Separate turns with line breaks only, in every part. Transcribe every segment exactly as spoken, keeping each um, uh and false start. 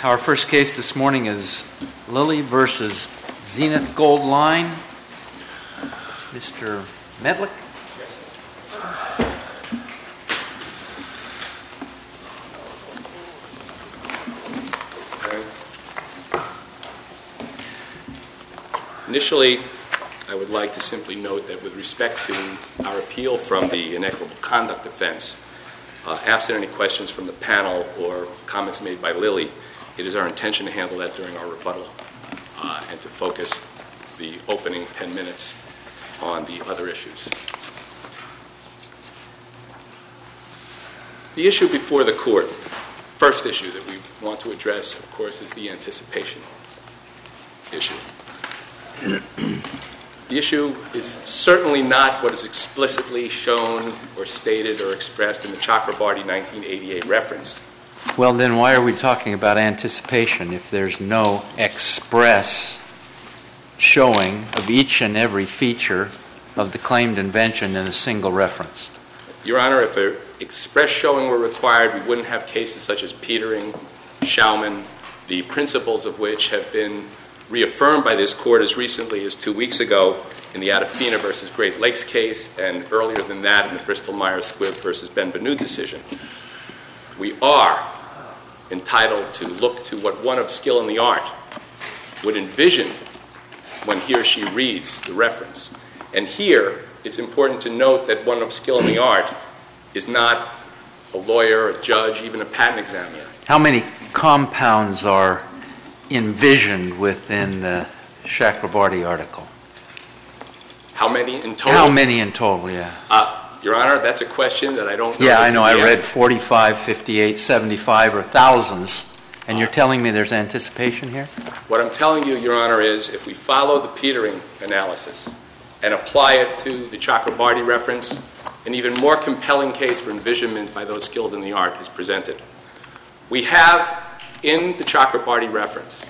Our first case this morning is Lilly versus Zenith Gold Line. Mister Medlick.
Initially, I would like to simply note that with respect to our appeal from the inequitable conduct offense, uh, absent any questions from the panel or comments made by Lilly, it is our intention to handle that during our rebuttal uh, and to focus the opening ten minutes on the other issues. The issue before the court, first issue that we want to address, of course, is the anticipation issue. The issue is certainly not what is explicitly shown or stated or expressed in the Chakrabarty nineteen eighty-eight reference.
Well, then why are we talking about anticipation if there's no express showing of each and every feature of the claimed invention in a single reference?
Your Honor, if an express showing were required, we wouldn't have cases such as Petering, Schaumann, the principles of which have been reaffirmed by this court as recently as two weeks ago in the Adafina versus Great Lakes case, and earlier than that in the Bristol-Myers Squibb versus Benvenue decision. We are entitled to look to what one of skill in the art would envision when he or she reads the reference. And here, it's important to note that one of skill in the art is not a lawyer, a judge, even a patent examiner.
How many compounds are envisioned within the Chakrabarty article?
How many in total?
How many in total, yeah.
Uh, Your Honor, that's a question that I don't know.
Yeah, I know. I read forty-five, fifty-eight, seventy-five, or thousands. And you're telling me there's anticipation here?
What I'm telling you, Your Honor, is if we follow the Petering analysis and apply it to the Chakrabarty reference, an even more compelling case for envisionment by those skilled in the art is presented. We have in the Chakrabarty reference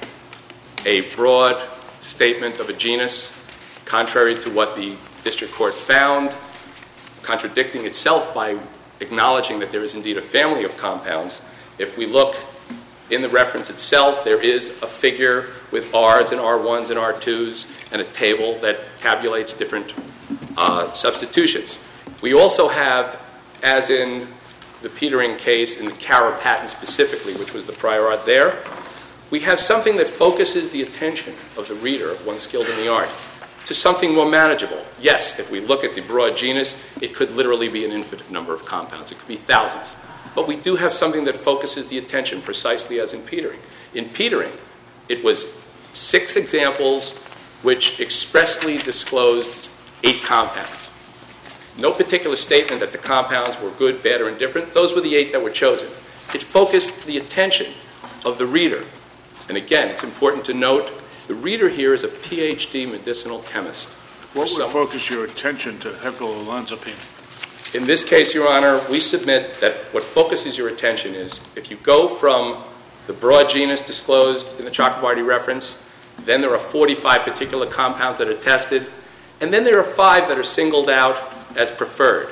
a broad statement of a genus, contrary to what the district court found, contradicting itself by acknowledging that there is indeed a family of compounds. If we look in the reference itself, there is a figure with R's and R ones and R twos and a table that tabulates different uh, substitutions. We also have, as in the Petering case, in the Cara patent specifically, which was the prior art there, we have something that focuses the attention of the reader, of one skilled in the art, to something more manageable. Yes, if we look at the broad genus, it could literally be an infinite number of compounds. It could be thousands. But we do have something that focuses the attention precisely as in Petering. In Petering, it was six examples which expressly disclosed eight compounds. No particular statement that the compounds were good, bad, or indifferent. Those were the eight that were chosen. It focused the attention of the reader. And again, it's important to note, the reader here is a P H D medicinal chemist.
What would some, focus your attention to hecylolanzapine?
In this case, Your Honor, we submit that what focuses your attention is if you go from the broad genus disclosed in the Chakrabarty reference, then there are forty-five particular compounds that are tested, and then there are five that are singled out as preferred.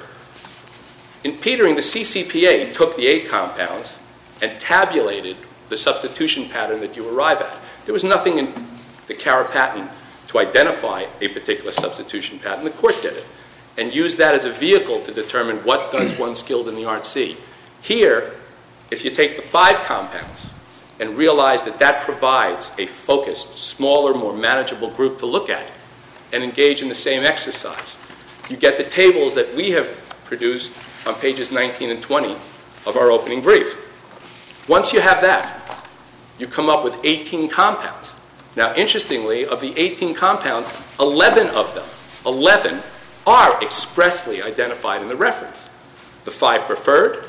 In Petering, the C C P A took the eight compounds and tabulated the substitution pattern that you arrive at. There was nothing in the Cara patent to identify a particular substitution pattern. The court did it and used that as a vehicle to determine what does one skilled in the art see. Here, if you take the five compounds and realize that that provides a focused, smaller, more manageable group to look at and engage in the same exercise, you get the tables that we have produced on pages nineteen and twenty of our opening brief. Once you have that, you come up with eighteen compounds. Now, interestingly, of the eighteen compounds, eleven of them, eleven are expressly identified in the reference. The five preferred,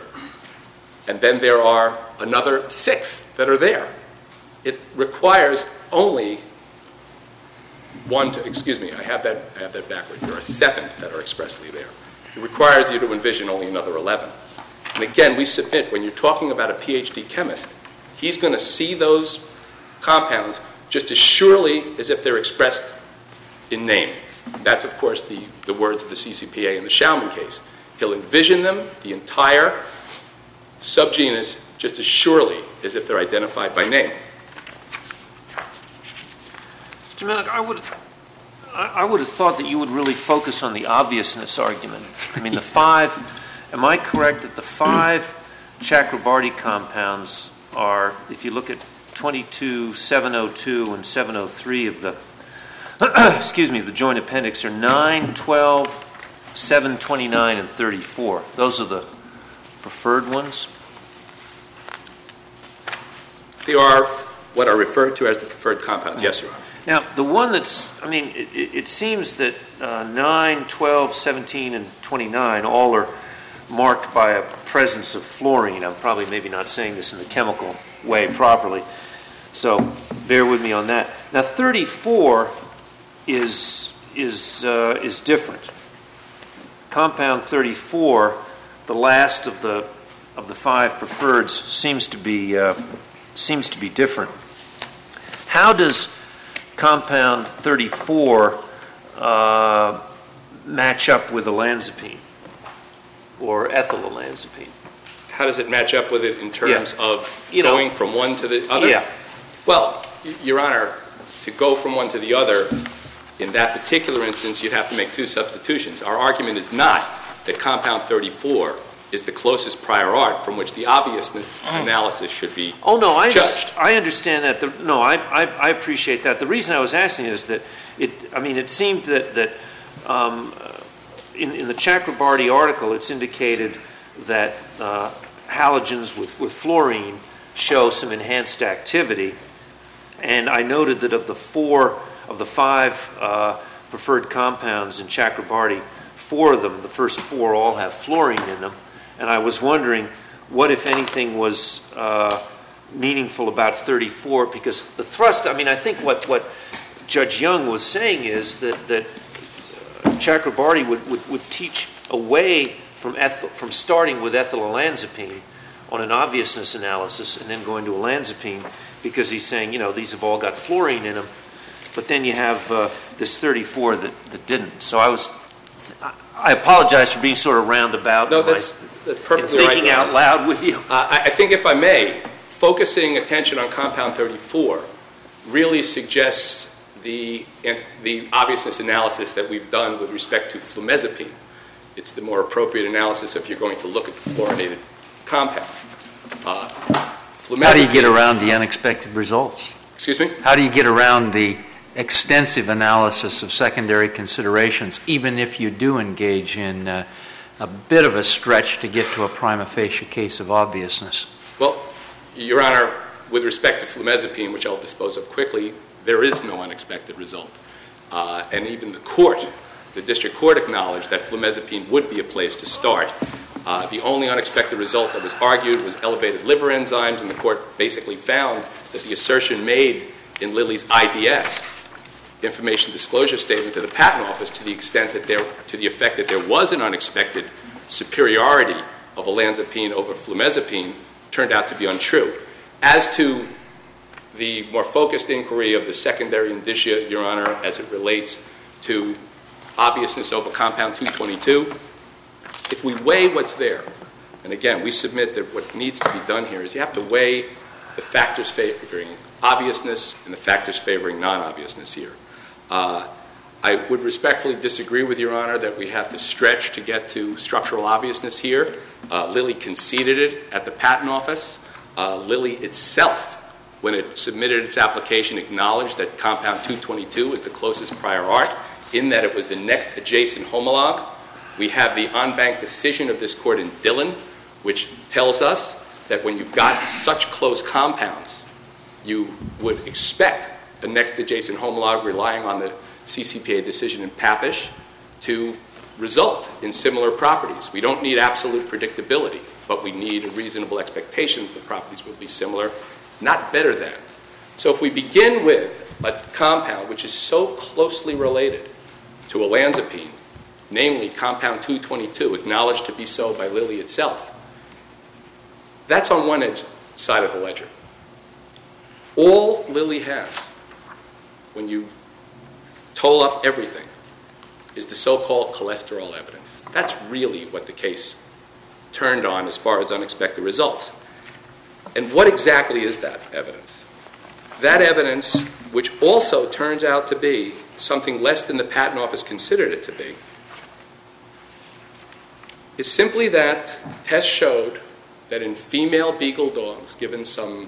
and then there are another six that are there. It requires only one to, excuse me, I have that, I have that backwards. There are seven that are expressly there. It requires you to envision only another eleven. And again, we submit, when you're talking about a P H D chemist, he's going to see those compounds just as surely as if they're expressed in name. That's, of course, the, the words of the C C P A in the Schaumann case. He'll envision them, the entire subgenus, just as surely as if they're identified by name.
Mister Malik, I would, I would have thought that you would really focus on the obviousness argument. I mean, the five, am I correct that the five Chakrabarty compounds are, if you look at twenty-two, seven oh two, and seven oh three of the, excuse me, the joint appendix are nine, twelve, seven, twenty-nine, and thirty-four. Those are the preferred ones?
They are what are referred to as the preferred compounds. Yes, Your Honor.
Now, the one that's, I mean, it, it seems that uh, nine, twelve, seventeen, and twenty-nine all are marked by a presence of fluorine. I'm probably maybe not saying this in the chemical way properly, so bear with me on that. Now, thirty-four is, is, uh, is different. Compound thirty-four, the last of the, of the five preferreds, seems to be, uh, seems to be different. How does compound thirty-four uh, match up with olanzapine or ethylolanzapine?
How does it match up with it in terms
Yeah.
of
You know,
going from one to the other?
Yeah.
Well, y- Your Honor, to go from one to the other, in that particular instance, you'd have to make two substitutions. Our argument is not that compound thirty-four is the closest prior art from which the obviousness analysis should be
Oh, no, I,
judged.
under- I understand that. The, no, I, I, I appreciate that. The reason I was asking is that it, I mean, it seemed that, that um, in, in the Chakrabarty article, it's indicated that uh, halogens with, with fluorine show some enhanced activity. And I noted that of the four, of the five uh, preferred compounds in Chakrabarty, four of them, the first four, all have fluorine in them. And I was wondering what, if anything, was uh, meaningful about thirty-four, because the thrust, I mean, I think what, what Judge Young was saying is that, that uh, Chakrabarty would, would, would teach away from, ethyl, from starting with ethylolanzapine on an obviousness analysis and then going to olanzapine, because he's saying, you know, these have all got fluorine in them, but then you have uh, this thirty-four that, that didn't. So I was, I apologize for being sort of roundabout.
No,
in my-
that's, that's perfectly
in
right.
thinking
Your
out
Honor.
loud with you.
Uh, I, I think, if I may, focusing attention on compound thirty-four really suggests the, the obviousness analysis that we've done with respect to flumezapine. It's the more appropriate analysis if you're going to look at the fluorinated compounds. Uh,
How do you get around the unexpected results?
Excuse me?
How do you get around the extensive analysis of secondary considerations, even if you do engage in uh, a bit of a stretch to get to a prima facie case of obviousness?
Well, Your Honor, with respect to flumezapine, which I'll dispose of quickly, there is no unexpected result. Uh, and even the court, the district court, acknowledged that flumezapine would be a place to start. Uh, the only unexpected result that was argued was elevated liver enzymes, and the court basically found that the assertion made in Lilly's I D S, information disclosure statement to the patent office, to the extent that there, to the effect that there was an unexpected superiority of olanzapine over flumezapine, turned out to be untrue. As to the more focused inquiry of the secondary indicia, Your Honor, as it relates to obviousness over compound two twenty-two, if we weigh what's there, and again, we submit that what needs to be done here is you have to weigh the factors favoring obviousness and the factors favoring non-obviousness here. Uh, I would respectfully disagree with Your Honor that we have to stretch to get to structural obviousness here. Uh, Lilly conceded it at the patent office. Uh, Lilly itself, when it submitted its application, acknowledged that compound two twenty-two is the closest prior art, in that it was the next adjacent homologue. We have the en banc decision of this court in Dillon, which tells us that when you've got such close compounds, you would expect a next adjacent homologue relying on the C C P A decision in Papish to result in similar properties. We don't need absolute predictability, but we need a reasonable expectation that the properties will be similar, not better than. So if we begin with a compound which is so closely related to olanzapine, namely compound two twenty-two, acknowledged to be so by Lilly itself, that's on one edge side of the ledger. All Lilly has, when you total up everything, is the so-called cholesterol evidence. That's really what the case turned on as far as unexpected results. And what exactly is that evidence? That evidence, which also turns out to be something less than the Patent Office considered it to be, is simply that tests showed that in female beagle dogs given some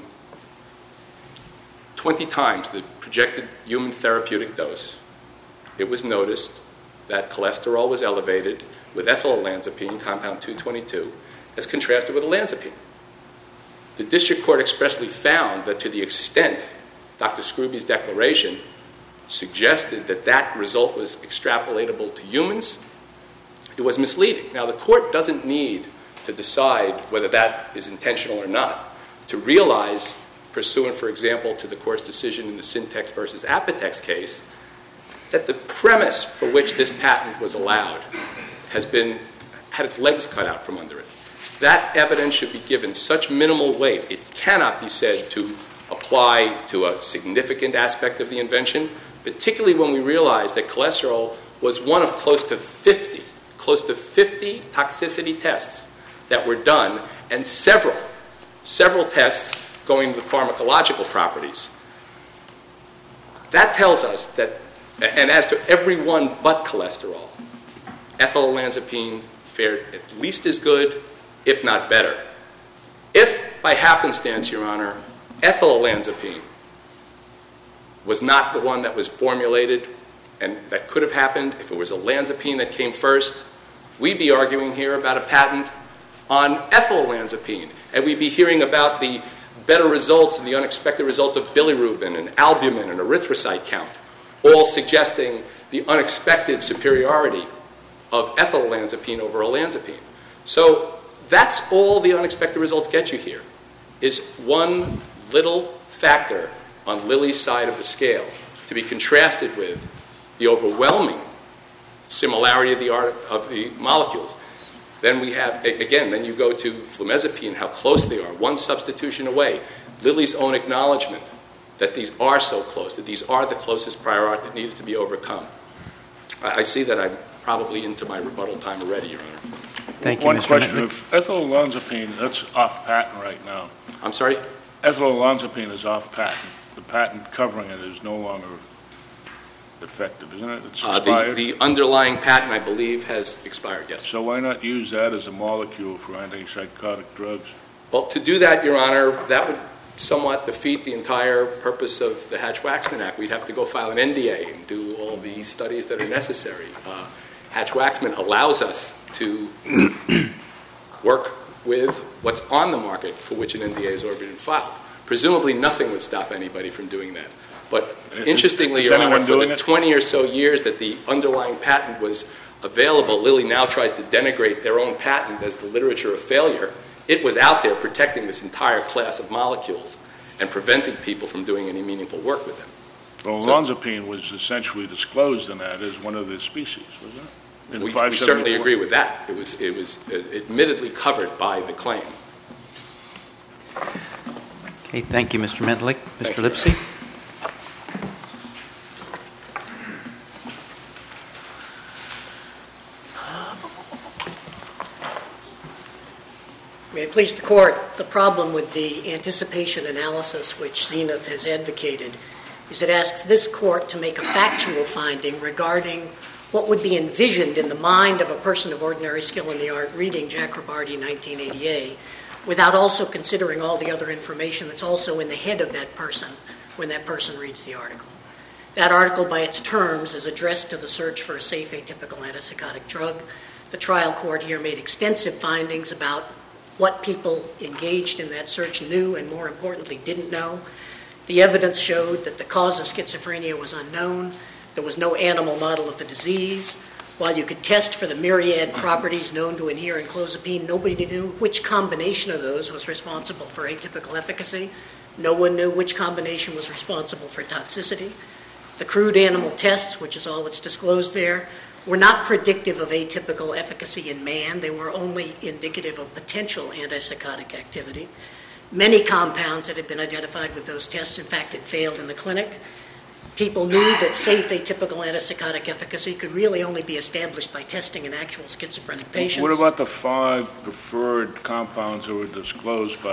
twenty times the projected human therapeutic dose, it was noticed that cholesterol was elevated with ethylolanzapine, compound two twenty-two, as contrasted with olanzapine. The district court expressly found that to the extent Doctor Scrooby's declaration suggested that that result was extrapolatable to humans, it was misleading. Now, the court doesn't need to decide whether that is intentional or not to realize, pursuant, for example, to the court's decision in the Syntex versus Apotex case, that the premise for which this patent was allowed has been, had its legs cut out from under it. That evidence should be given such minimal weight, it cannot be said to apply to a significant aspect of the invention, particularly when we realize that cholesterol was one of close to fifty, close to fifty toxicity tests that were done, and several, several tests going to the pharmacological properties. That tells us that, and as to every one but cholesterol, ethylolanzapine fared at least as good, if not better. If, by happenstance, Your Honor, ethylolanzapine was not the one that was formulated and that could have happened, if it was olanzapine that came first, we'd be arguing here about a patent on ethylolanzapine, and we'd be hearing about the better results and the unexpected results of bilirubin and albumin and erythrocyte count, all suggesting the unexpected superiority of ethylolanzapine over olanzapine. So that's all the unexpected results get you here, is one little factor on Lilly's side of the scale to be contrasted with the overwhelming similarity of the, art, of the molecules. Then we have, again, then you go to flumetazepine, how close they are, one substitution away. Lilly's own acknowledgement that these are so close, that these are the closest prior art that needed to be overcome. I, I see that I'm probably into my rebuttal time already, Your Honor.
Thank you,
One
Mister
question,
Mitnick.
if ethylolanzapine, that's off patent right now.
I'm sorry?
Ethylolanzapine is off patent. The patent covering it is no longer effective, isn't it? It's
Uh,
expired.
the, the underlying patent, I believe, has expired, yes.
So why not use that as a molecule for antipsychotic drugs?
Well, to do that, Your Honor, that would somewhat defeat the entire purpose of the Hatch-Waxman Act. We'd have to go file an N D A and do all the studies that are necessary. Uh, Hatch-Waxman allows us to work with what's on the market for which an N D A has already been filed. Presumably, nothing would stop anybody from doing that. But interestingly,
is
Your Honor,
anyone
for
doing
the
it?
twenty or so years that the underlying patent was available, Lilly now tries to denigrate their own patent as the literature of failure. It was out there protecting this entire class of molecules and preventing people from doing any meaningful work with them.
Well,
So-
olanzapine was essentially disclosed in that as one of the species, wasn't it? In
We, we
five
certainly
seventy-four?
agree with that. It was, it was admittedly covered by the claim.
Okay, thank you, Mister Mentlich. Mister
you.
Lipsy?
May it please the Court, the problem with the anticipation analysis which Zenith has advocated is it asks this Court to make a factual finding regarding what would be envisioned in the mind of a person of ordinary skill in the art reading Chakrabarty nineteen eighty-eight without also considering all the other information that's also in the head of that person when that person reads the article. That article, by its terms, is addressed to the search for a safe atypical antipsychotic drug. The trial court here made extensive findings about what people engaged in that search knew and, more importantly, didn't know. The evidence showed that the cause of schizophrenia was unknown. There was no animal model of the disease. While you could test for the myriad properties known to inhere in clozapine, nobody knew which combination of those was responsible for atypical efficacy. No one knew which combination was responsible for toxicity. The crude animal tests, which is all that's disclosed there, were not predictive of atypical efficacy in man. They were only indicative of potential antipsychotic activity. Many compounds that had been identified with those tests, in fact, had failed in the clinic. People knew that safe atypical antipsychotic efficacy could really only be established by testing in actual schizophrenic patients.
What about the five preferred compounds that were disclosed by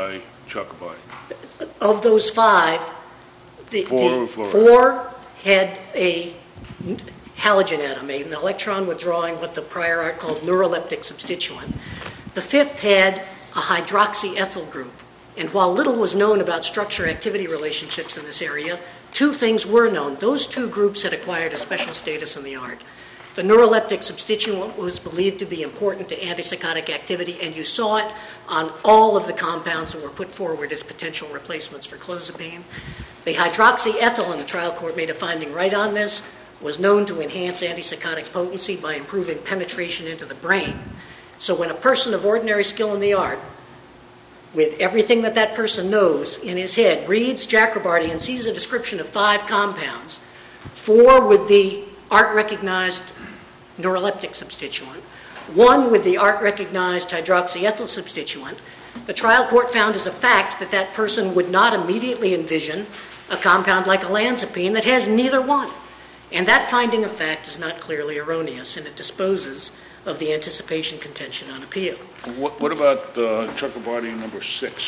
Chocobody?
Of those five, the,
Four
the
were fluoride.
four had a halogen atom, an electron withdrawing what the prior art called neuroleptic substituent. The fifth had a hydroxyethyl group. And while little was known about structure-activity relationships in this area, two things were known. Those two groups had acquired a special status in the art. The neuroleptic substituent was believed to be important to antipsychotic activity, and you saw it on all of the compounds that were put forward as potential replacements for clozapine. The hydroxyethyl, and the trial court made a finding right on this, was known to enhance antipsychotic potency by improving penetration into the brain. So when a person of ordinary skill in the art, with everything that that person knows in his head, reads Chakrabarty and sees a description of five compounds, four with the art-recognized neuroleptic substituent, one with the art-recognized hydroxyethyl substituent, the trial court found as a fact that that person would not immediately envision a compound like olanzapine that has neither one. And that finding of fact is not clearly erroneous, and it disposes of the anticipation contention on appeal.
What, what about uh, Chakrabarty number six,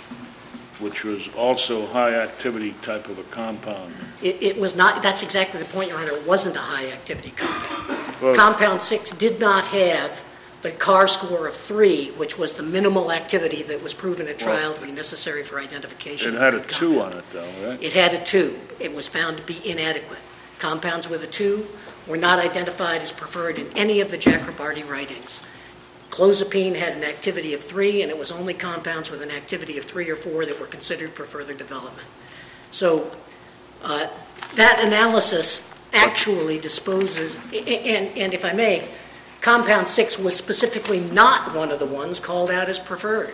which was also high-activity type of a compound?
It, it was not, that's exactly the point, Your Honor. It wasn't a high-activity compound.
Well,
Compound six did not have the C A R score of three, which was the minimal activity that was proven at trial to be necessary for identification.
it had a
of the
two
compound.
on it, though, right?
It had a two. It was found to be inadequate. Compounds with a two were not identified as preferred in any of the Chakrabarty writings. Clozapine had an activity of three, and it was only compounds with an activity of three or four that were considered for further development. So uh, that analysis actually disposes, and, and if I may, compound six was specifically not one of the ones called out as preferred.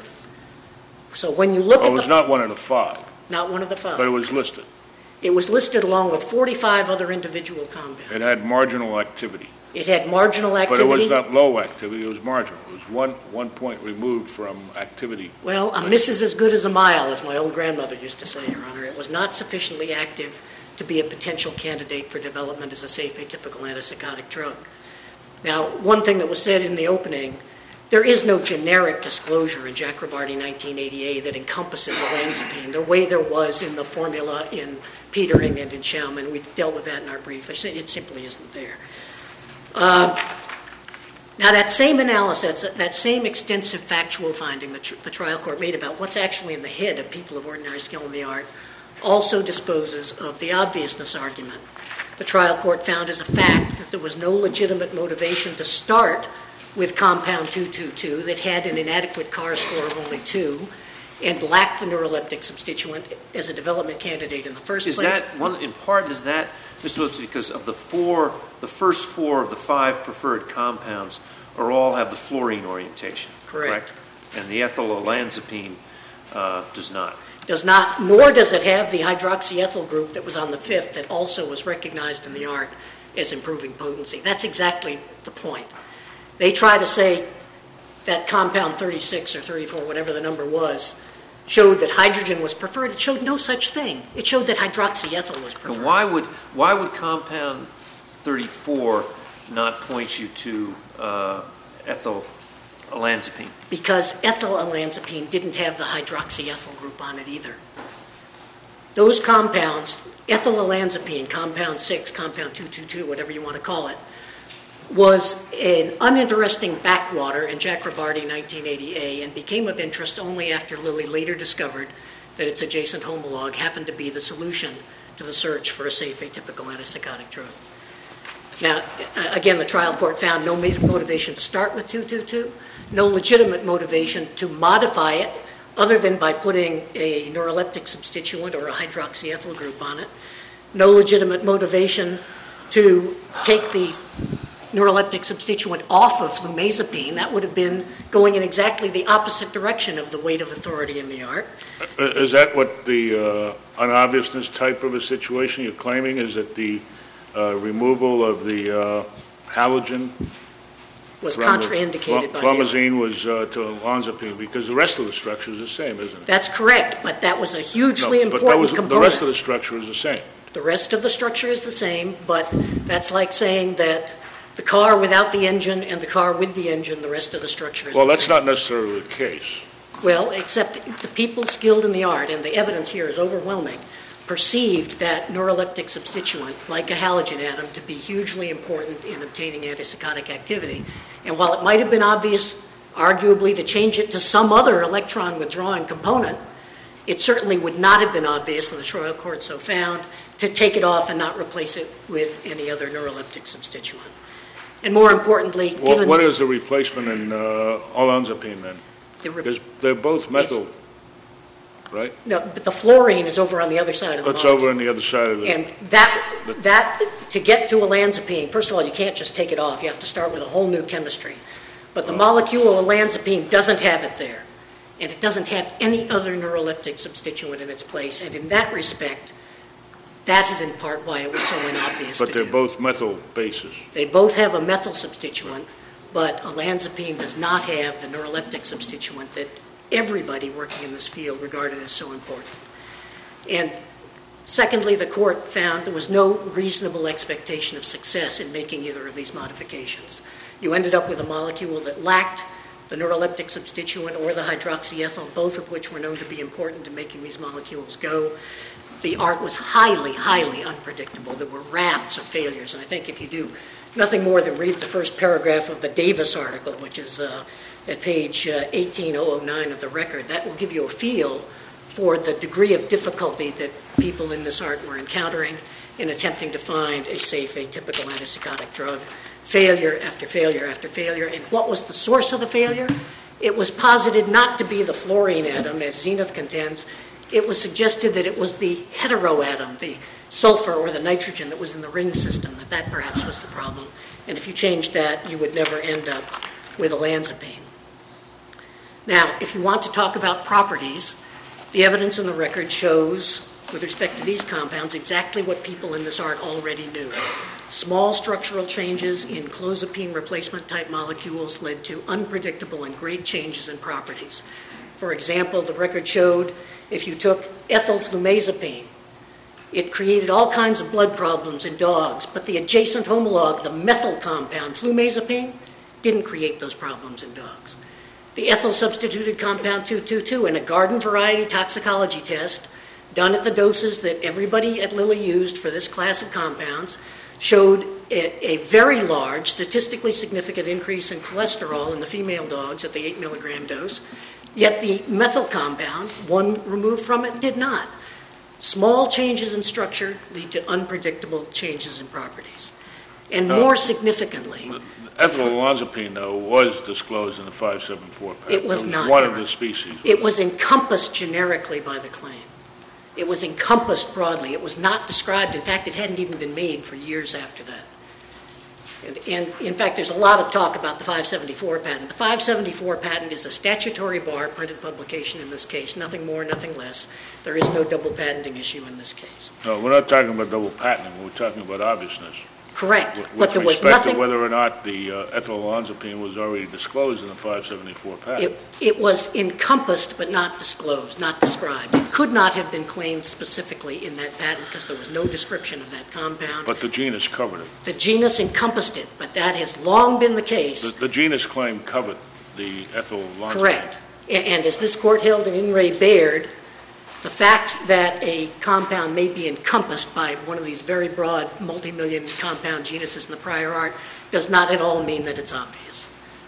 So when you look
Oh,
at
it was
the,
not one of the five,
not one of the five.
but it was listed.
It was listed along with forty-five other individual compounds.
It had marginal activity.
It had marginal
But
activity.
it was not low activity, it was marginal. It was one, one point removed from activity.
Well, a miss is as good as a mile, as my old grandmother used to say, Your Honor. It was not sufficiently active to be a potential candidate for development as a safe atypical antipsychotic drug. Now, one thing that was said in the opening, there is no generic disclosure in Chakrabarty nineteen eighty-eight that encompasses olanzapine the way there was in the formula in Petering and in Schaumann. We've dealt with that in our brief. It simply isn't there. Uh, now, that same analysis, that same extensive factual finding that tr- the trial court made about what's actually in the head of people of ordinary skill in the art also disposes of the obviousness argument. The trial court found as a fact that there was no legitimate motivation to start with compound two twenty-two that had an inadequate C A R score of only two and lacked the neuroleptic substituent as a development candidate in the first
Is
place.
that, one, in part, is that, Mister Lipsy, because of the four, the first four of the five preferred compounds are all have the fluorine orientation,
Correct.
correct? And the ethyl olanzapine uh, does not.
Does not, nor does it have the hydroxyethyl group that was on the fifth that also was recognized in the art as improving potency. That's exactly the point. They try to say that compound thirty-six or thirty-four, whatever the number was, showed that hydrogen was preferred. It showed no such thing. It showed that hydroxyethyl was preferred.
But why would, why would compound thirty-four not point you to uh, ethyl olanzapine?
Because ethyl olanzapine didn't have the hydroxyethyl group on it either. Those compounds, ethyl olanzapine, compound six, compound two twenty-two, whatever you want to call it, was an uninteresting backwater in Chakrabarty nineteen eighty A and became of interest only after Lilly later discovered that its adjacent homologue happened to be the solution to the search for a safe atypical antipsychotic drug. Now, again, the trial court found no motivation to start with two twenty-two, no legitimate motivation to modify it other than by putting a neuroleptic substituent or a hydroxyethyl group on it, no legitimate motivation to take the neuroleptic substituent off of flumazepine. That would have been going in exactly the opposite direction of the weight of authority in the art.
Uh, Is that what the uh, unobviousness type of a situation you're claiming, is that the uh, removal of the uh, halogen
Was
from the
contraindicated
fl-
by
Flumazine was uh, to olanzapine, because the rest of the structure is the same, isn't it?
That's correct, but that was a hugely
No, but that
important
was,
component.
the rest of the structure is the same.
The rest of the structure is the same, but that's like saying that the car without the engine and the car with the engine, the rest of the structure is
Well,
the
that's
same.
not necessarily the case.
Well, except the people skilled in the art, and the evidence here is overwhelming, perceived that neuroleptic substituent, like a halogen atom, to be hugely important in obtaining antipsychotic activity. And while it might have been obvious, arguably, to change it to some other electron withdrawing component, it certainly would not have been obvious, and the trial court so found, to take it off and not replace it with any other neuroleptic substituent. And more importantly,
Well,
given
what is the replacement in uh, olanzapine then?
the re-
Because they're both methyl, right?
no, but the fluorine is over on the other side of the
It's
molecule.
over on the other side of it.
And that, that, to get to olanzapine, first of all, you can't just take it off. You have to start with a whole new chemistry. But the molecule olanzapine doesn't have it there. And it doesn't have any other neuroleptic substituent in its place. And in that respect, that is in part why it was so inobvious to
But they're
do.
both methyl bases.
They both have a methyl substituent, but olanzapine does not have the neuroleptic substituent that everybody working in this field regarded as so important. And secondly, the court found there was no reasonable expectation of success in making either of these modifications. You ended up with a molecule that lacked the neuroleptic substituent or the hydroxyethyl, both of which were known to be important in making these molecules go. The art was highly, highly unpredictable. There were rafts of failures. And I think if you do nothing more than read the first paragraph of the Davis article, which is uh, at page uh, eighteen thousand nine of the record, that will give you a feel for the degree of difficulty that people in this art were encountering in attempting to find a safe atypical antipsychotic drug. Failure after failure after failure. And what was the source of the failure? It was posited not to be the fluorine atom, as Zenith contends. It was suggested that it was the heteroatom, the sulfur or the nitrogen that was in the ring system, that that perhaps was the problem. And if you changed that, you would never end up with olanzapine. Now, if you want to talk about properties, the evidence in the record shows, with respect to these compounds, exactly what people in this art already knew. Small structural changes in clozapine replacement type molecules led to unpredictable and great changes in properties. For example, the record showed if you took ethylflumazepine, it created all kinds of blood problems in dogs, but the adjacent homologue, the methyl compound, flumazepine, didn't create those problems in dogs. The ethyl-substituted compound two twenty-two in a garden variety toxicology test done at the doses that everybody at Lilly used for this class of compounds showed a, a very large, statistically significant increase in cholesterol in the female dogs at the eight milligram dose, yet the methyl compound, one removed from it, did not. Small changes in structure lead to unpredictable changes in properties. And
Uh,
more significantly,
Ethyl olanzapine, though, was disclosed in the five seventy-four patent.
It was not,
one
Your
of the
Honor.
species.
it was encompassed generically by the claim. It was encompassed broadly. It was not described. In fact, it hadn't even been made for years after that. And, and in fact, there's a lot of talk about the five seventy-four patent. The five seventy-four patent is a statutory bar printed publication in this case, nothing more, nothing less. There is no double patenting issue in this case.
No, we're not talking about double patenting. We're talking about obviousness.
Correct.
With
But there was
respect to
nothing.
whether or not the uh, ethyl olanzapine was already disclosed in the five seventy-four patent.
It, it was encompassed but not disclosed, not described. It could not have been claimed specifically in that patent because there was no description of that compound.
But the genus covered it.
The genus encompassed it, but that has long been the case.
The, the genus claim covered the ethyl olanzapine.
Correct. A- And as this court held in In re Baird, the fact that a compound may be encompassed by one of these very broad multi-million compound genuses in the prior art does not at all mean that it's obvious.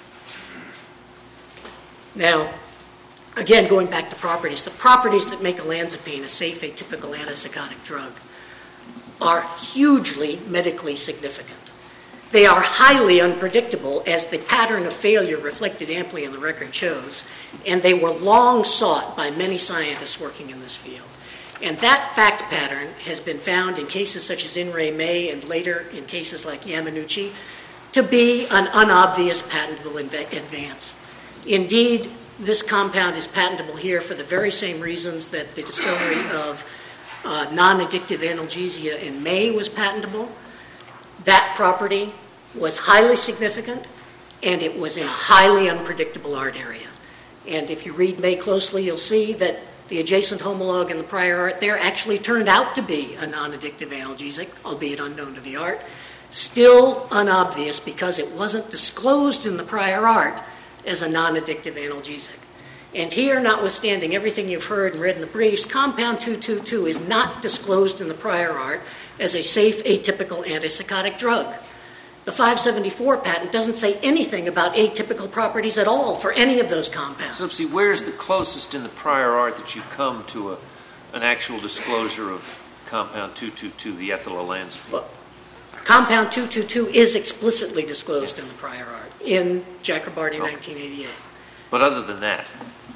Now, again, going back to properties, the properties that make olanzapine a safe atypical antipsychotic drug are hugely medically significant. They are highly unpredictable, as the pattern of failure reflected amply in the record shows, and they were long sought by many scientists working in this field. And that fact pattern has been found in cases such as In re May and later in cases like Yamanuchi to be an unobvious patentable inv- advance. Indeed, this compound is patentable here for the very same reasons that the discovery of uh, non-addictive analgesia in May was patentable. That property was highly significant, and it was in a highly unpredictable art area. And if you read May closely, you'll see that the adjacent homologue in the prior art there actually turned out to be a non-addictive analgesic, albeit unknown to the art, still unobvious because it wasn't disclosed in the prior art as a non-addictive analgesic. And here, notwithstanding everything you've heard and read in the briefs, compound two two two is not disclosed in the prior art as a safe atypical antipsychotic drug. The five seventy-four patent doesn't say anything about atypical properties at all for any of those compounds.
So, see, where's the closest in the prior art that you come to a, an actual disclosure of compound two two two, the ethyl olanzapine?
Well, compound two two two is explicitly disclosed in the prior art in Chakrabarty,
Okay.
nineteen eighty-eight.
But other than that,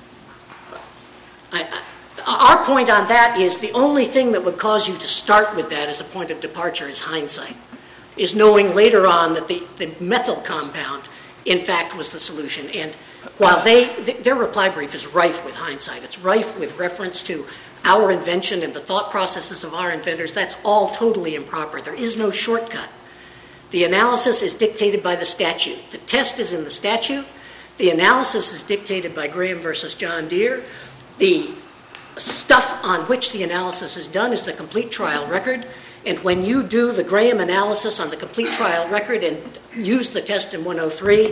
I, I, our point on that is the only thing that would cause you to start with that as a point of departure is hindsight, is knowing later on that the, the methyl compound, in fact, was the solution. And while they, th- their reply brief is rife with hindsight, it's rife with reference to our invention and the thought processes of our inventors, that's all totally improper. There is no shortcut. The analysis is dictated by the statute. The test is in the statute. The analysis is dictated by Graham versus John Deere. The stuff on which the analysis is done is the complete trial record. And when you do the Graham analysis on the complete trial record and use the test in one oh three,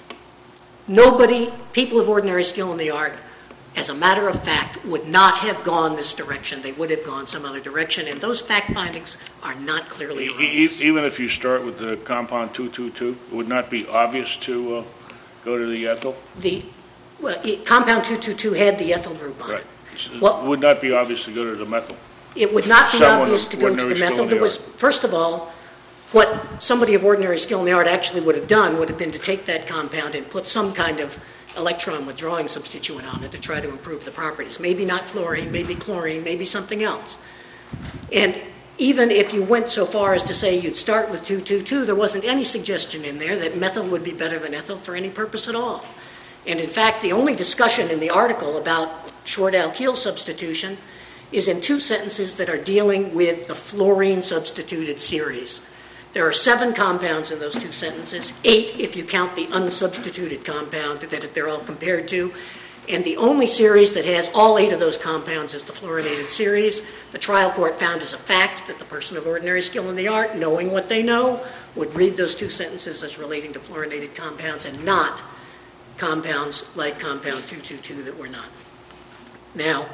nobody, people of ordinary skill in the art, as a matter of fact, would not have gone this direction. They would have gone some other direction. And those fact findings are not clearly
E-
erroneous.
e- Even if you start with the compound two two two, it would not be obvious to uh, go to the ethyl?
The, well, it, compound two two two had the ethyl group on
Right.
it.
It
Well-
would not be obvious to go to the methyl.
It would not be
Someone
obvious
of
to go to
ordinary
the
skill
methyl.
in the
There was,
art.
first of all, what somebody of ordinary skill in the art actually would have done would have been to take that compound and put some kind of electron withdrawing substituent on it to try to improve the properties. Maybe not fluorine, maybe chlorine, maybe something else. And even if you went so far as to say you'd start with two two two, there wasn't any suggestion in there that methyl would be better than ethyl for any purpose at all. And in fact, the only discussion in the article about short alkyl substitution is in two sentences that are dealing with the fluorine substituted series. There are seven compounds in those two sentences, eight if you count the unsubstituted compound that they're all compared to. And the only series that has all eight of those compounds is the fluorinated series. The trial court found as a fact that the person of ordinary skill in the art, knowing what they know, would read those two sentences as relating to fluorinated compounds and not compounds like compound two two two that were not. Now,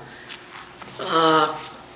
uh,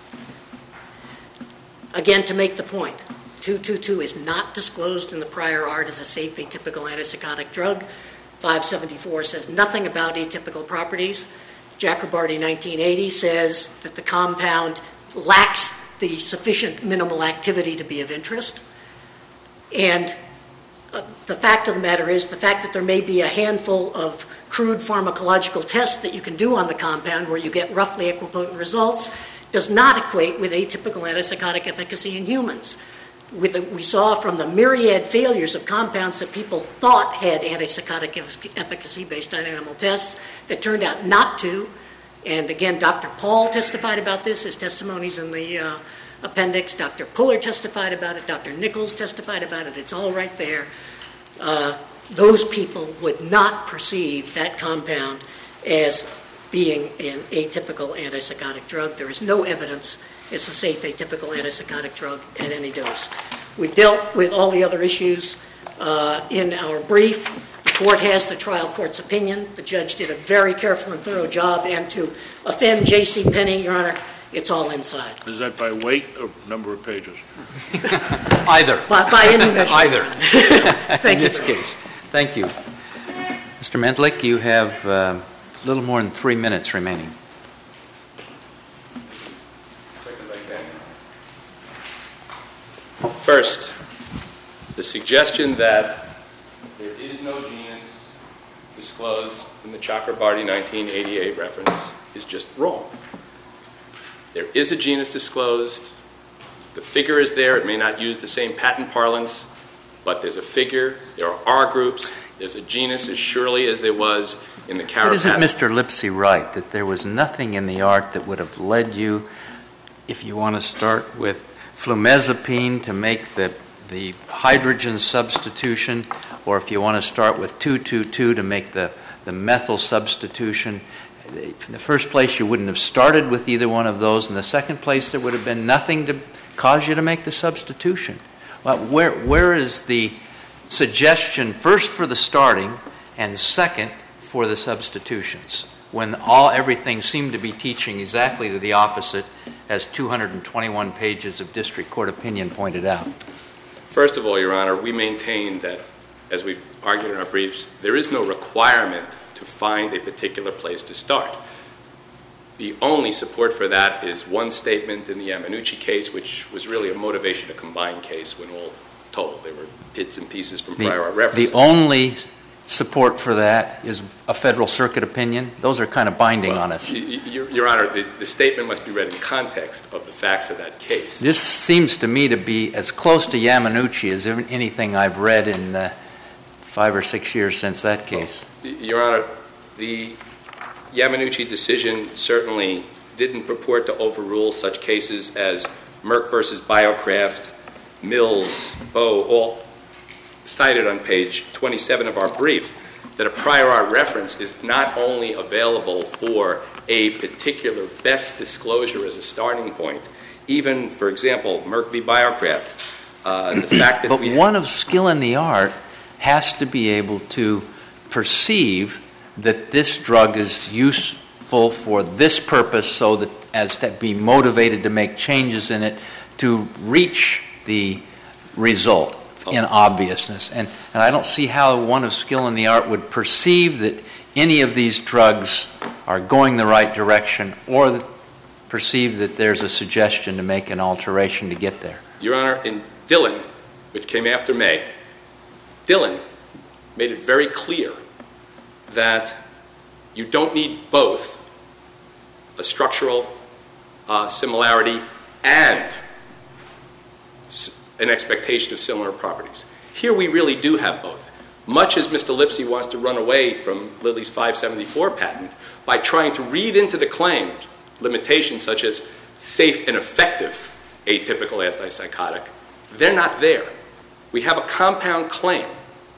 again, to make the point, two two two is not disclosed in the prior art as a safe atypical antipsychotic drug. five seventy-four says nothing about atypical properties. Chakrabarty nineteen eighty says that the compound lacks the sufficient minimal activity to be of interest. And uh, the fact of the matter is the fact that there may be a handful of crude pharmacological tests that you can do on the compound where you get roughly equipotent results does not equate with atypical antipsychotic efficacy in humans. With the, we saw from the myriad failures of compounds that people thought had antipsychotic efficacy based on animal tests that turned out not to. And again, Doctor Paul testified about this. His testimony's in the uh, appendix. Doctor Puller testified about it. Doctor Nichols testified about it. It's all right there. Uh, those people would not perceive that compound as being an atypical antipsychotic drug. There is no evidence it's a safe atypical antipsychotic drug at any dose. We've dealt with all the other issues uh, in our brief. The court has the trial court's opinion. The judge did a very careful and thorough job, and to offend J C Penney, Your Honor, it's all inside.
Is that by weight or number of pages?
Either.
By, by any measure.
Either.
Thank
In
you.
this case. Thank you. Mister Mentlik, you have uh, a little more than three minutes remaining.
First, the suggestion that there is no genus disclosed in the Chakrabarty nineteen eighty-eight reference is just wrong. There is a genus disclosed. The figure is there. It may not use the same patent parlance, but there's a figure. There are R groups. There's a genus as surely as there was in the Cara
But isn't
patent.
Mister Lipsy right that there was nothing in the art that would have led you, if you want to start with flumezepine to make the, the hydrogen substitution, or if you want to start with two two two to make the, the methyl substitution, in the first place you wouldn't have started with either one of those. In the second place there would have been nothing to cause you to make the substitution. Well, where where is the suggestion, first for the starting and second for the substitutions? when all everything seemed to be teaching exactly to the opposite, as two hundred twenty-one pages of district court opinion pointed out?
First of all, Your Honor, we maintain that, as we argued in our briefs, there is no requirement to find a particular place to start. The only support for that is one statement in the Amanucci case, which was really a motivation to combine case when all told. There were bits and pieces from prior art references.
The only support for that is a Federal Circuit opinion? Those are kind of binding
well,
on us.
Your, Your Honor, the, the statement must be read in context of the facts of that case.
This seems to me to be as close to Yamanuchi as anything I've read in the five or six years since that case.
Well, Your Honor, the Yamanuchi decision certainly didn't purport to overrule such cases as Merck versus Biocraft, Mills, Bowe, all cited on page twenty-seven of our brief, that a prior art reference is not only available for a particular best disclosure as a starting point, even, for example, Merck v. Biocraft, uh, the fact that
but
we
one of skill in the art has to be able to perceive that this drug is useful for this purpose, so that as to be motivated to make changes in it to reach the result in obviousness. And, and I don't see how one of skill in the art would perceive that any of these drugs are going the right direction, or perceive that there's a suggestion to make an alteration to get there.
Your Honor, in Dillon, which came after May, Dillon made it very clear that you don't need both a structural uh, similarity and an expectation of similar properties. Here we really do have both. Much as Mister Lipsy wants to run away from Lilly's five seventy-four patent by trying to read into the claim limitations such as safe and effective atypical antipsychotic, they're not there. We have a compound claim.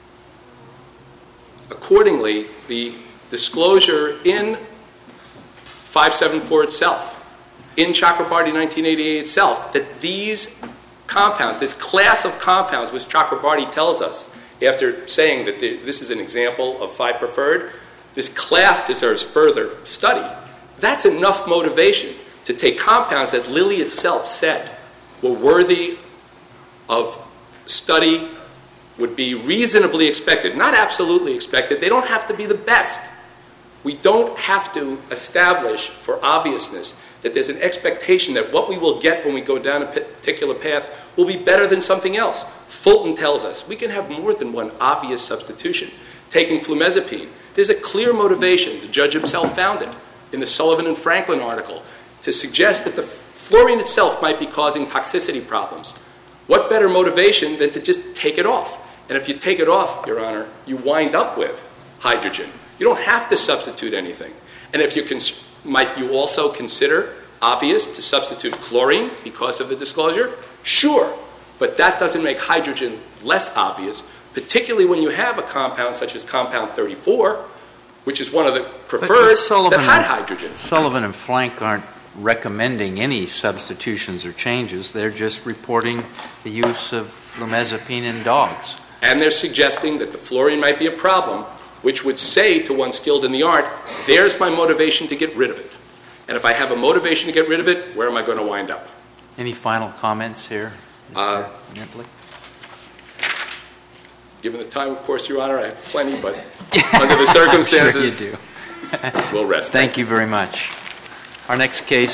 Accordingly, the disclosure in five seventy-four itself, in Chakrabarty nineteen eighty-eight itself, that these compounds, this class of compounds which Chakrabarty tells us, after saying that the, this is an example of five preferred, this class deserves further study. That's enough motivation to take compounds that Lilly itself said were worthy of study, would be reasonably expected, not absolutely expected. They don't have to be the best. We don't have to establish for obviousness that there's an expectation that what we will get when we go down a particular path will be better than something else. Fulton tells us we can have more than one obvious substitution. Taking flumezepine, there's a clear motivation, the judge himself found it in the Sullivan and Franklin article, to suggest that the fluorine itself might be causing toxicity problems. What better motivation than to just take it off? And if you take it off, Your Honor, you wind up with hydrogen. You don't have to substitute anything. And if you cons- might you also consider obvious to substitute chlorine because of the disclosure? Sure, but that doesn't make hydrogen less obvious, particularly when you have a compound such as compound thirty-four, which is one of the preferred that had hydrogen.
Sullivan and Frank aren't recommending any substitutions or changes. They're just reporting the use of flumezepine in dogs.
And they're suggesting that the fluorine might be a problem, which would say to one skilled in the art, there's my motivation to get rid of it. And if I have a motivation to get rid of it, where am I going to wind up?
Any final comments here,
Uh,
Mister Niblick?
Given the time, of course, Your Honor, I have plenty, but under the circumstances,
Sure you do.
we'll rest.
Thank you very much. Our next case